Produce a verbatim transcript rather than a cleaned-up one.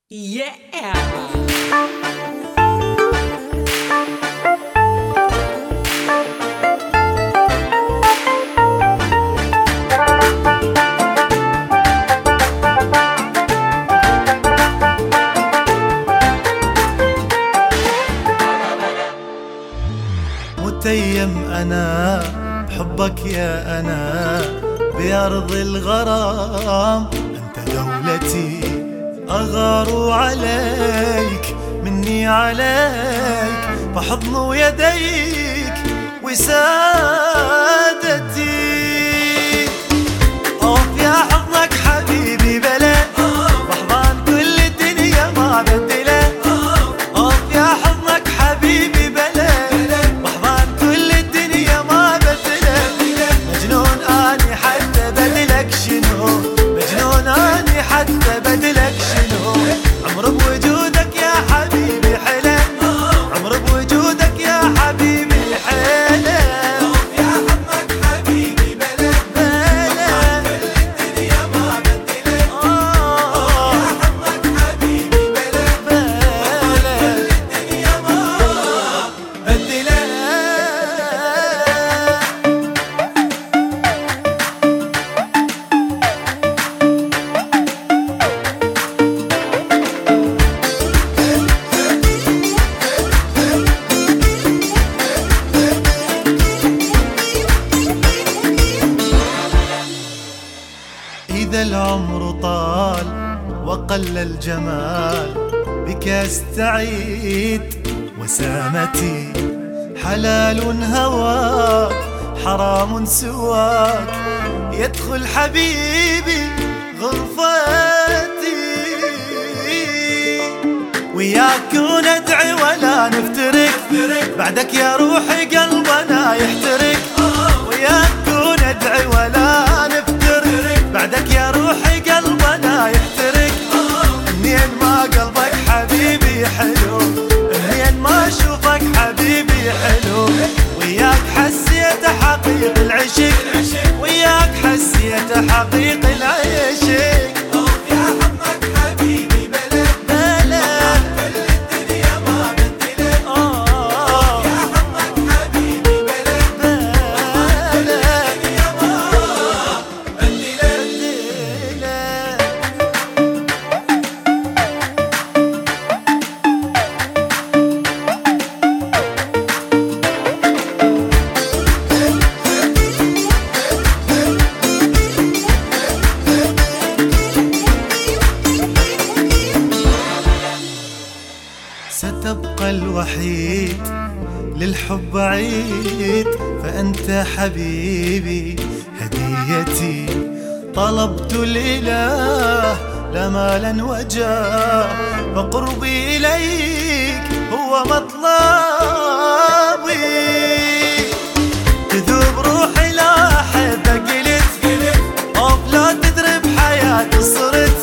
Yeah. متيم أنا بحبك يا أنا بأرض الغرام، أنت دولتي أغار عليك مني عليك، فحضن يديك وسادتي. أوف يا حضنك حبيبي بلا بحضان كل الدنيا ما بدله. أوف يا حضنك حبيبي بلا بحضان كل الدنيا ما بدله. مجنون أني حتى بدلك شنو، مجنون أني حتى بدلك شنو. عمر بوجودك يا حبيبي حلا، عمر بوجودك يا حبيبي حلا. أوف يا حضنك حبيبي بلا بلا كل الدنيا ما بدله. أوف يا حضنك حبيبي بلا بلا كل الدنيا ما بدله. إذا العمر طال وقل الجمال بك استعيد، وسامتي حلال هواك حرام سواك. يدخل حبيبي غرفتي وياك ندعي ولا نفترق، بعدك يا روحي قلبنا يحترق. وياك ندعي ولا نفترق، بعدك يا روحي قلبنا يحترق. منين ما قلبك حبيبي حلو، منين ما اشوفك حبيبي حلو. وياك حسيت حقيق العشق، وياك حسيت حقيق العشق. أوف يا حضنك حبيبي بلا بلا كل الدنيا ما بدله. أوف يا حضنك حبيبي بلا بلا الدنيا ما بدله. ستبقى الوحيد للحب عيد، فأنت حبيبي هديتي. طلبت الإله لا مالا وجاه، فقربي إليك هو مطلبي. تذوب روحي لا أحبك قلت، أوف لا تدري بحياتي صرت.